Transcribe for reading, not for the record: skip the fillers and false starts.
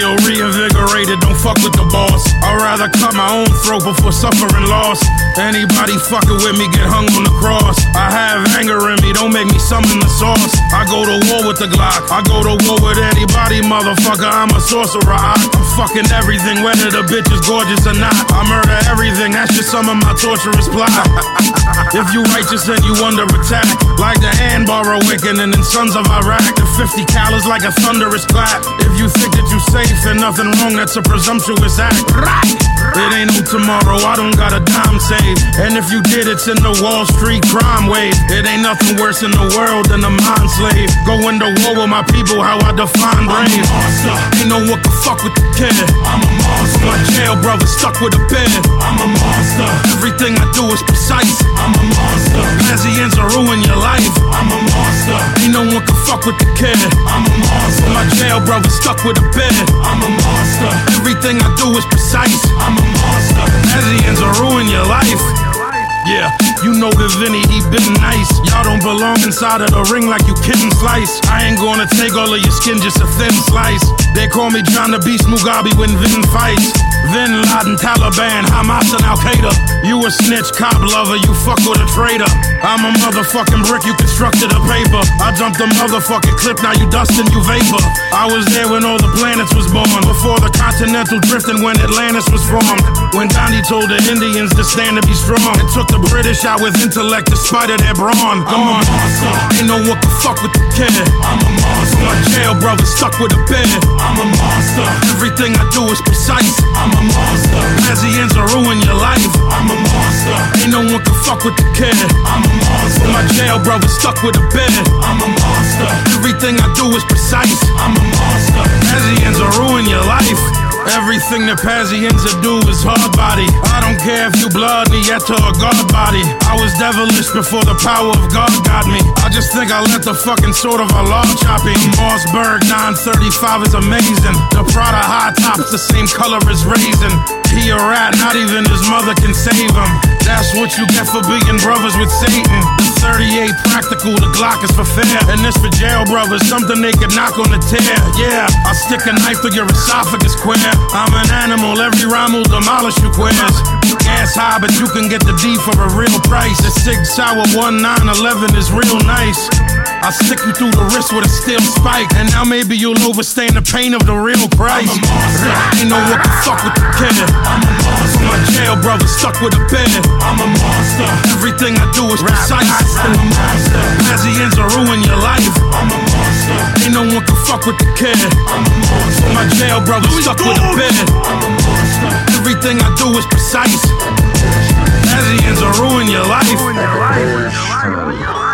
feel reinvigorated, don't fuck with the boss. I'd rather cut my own throat before suffering loss. Anybody fucking with me get hung on the cross. I have anger in me, don't make me summon the sauce. I go to war with the Glock, I go to war with anybody, motherfucker, I'm a sorcerer. I'm fucking everything, whether the bitch is gorgeous or not. I murder everything, that's just some of my torturous plot. If you righteous and you under attack, like the Anbar awakening and Sons of Iraq, the 50 calories like a thunderous clap. If you think that you safe and nothing wrong, that's a presumptuous act. It ain't no tomorrow, I don't got a dime saved. And if you did, it's in the Wall Street crime wave. It ain't nothing worse in the world than a mind slave. Going to war with my people, how I define brave. Ain't no one can fuck with the kid. I'm a monster. My jail brother stuck with a bed. I'm a monster. Everything I do is precise. I'm a monster. Pazians will ruin your life. I'm a monster. Ain't no one can fuck with the kid. I'm a monster. My jail brother stuck with a bed. I'm a monster. Everything I do is precise. I'm a monster. Pazians will ruin your life. Yeah, you know that Vinny, he been nice. Y'all don't belong inside of the ring like you kitten slice. I ain't gonna take all of your skin, just a thin slice. They call me John the Beast Mugabe when Vin fights. Bin Laden, Taliban, Hamas and Al-Qaeda. You a snitch, cop lover, you fuck with a traitor. I'm a motherfucking brick, you constructed a paper. I jumped a motherfucking clip, now you dust and you vapor. I was there when all the planets was born, before the continental drift and when Atlantis was formed. When Gandhi told the Indians to stand and be strong, it took the British out with intellect despite of their brawn. Come on, ain't no one can fuck with the kid. I'm a monster. My jail brother stuck with a bed. I'm a monster. Everything I do is precise. I'm a monster. Pazians will ruin your life. I'm a monster. Ain't no one can fuck with the kid. I'm a monster. My jail brother stuck with a bed. I'm a monster. Everything I do is precise. I'm a monster. Pazians will ruin your life. Everything that Pazians do is hard body. I don't care if you blood me yet to a god body. I was devilish before the power of God got me. I just think I let the fucking sword of Allah chop me. Mossberg 935 is amazing. The Prada high top's the same color as raisin. He a rat, not even his mother can save him. That's what you get for being brothers with Satan. The 38 practical, the Glock is for fair. And this for jail brothers, something they could knock on the tear. Yeah, I stick a knife through your esophagus queer. I'm an animal, every rhyme will demolish your queers. Gas high, but you can get the D for a real price. The Sig Sauer 1911 is real nice. I stick you through the wrist with a steel spike, and now maybe you'll overstand the pain of the real Christ. Ain't no what the fuck with the kid. I'm a monster. My jail brother stuck with a bed. I'm a monster. Everything I do is precise. I'm a monster. Pazians will ruin your life. I'm a monster. Ain't no one can fuck with the kid. I'm a monster. My jail brother stuck with a bed. I'm a monster. Everything I do is precise. Pazians will ruin your life.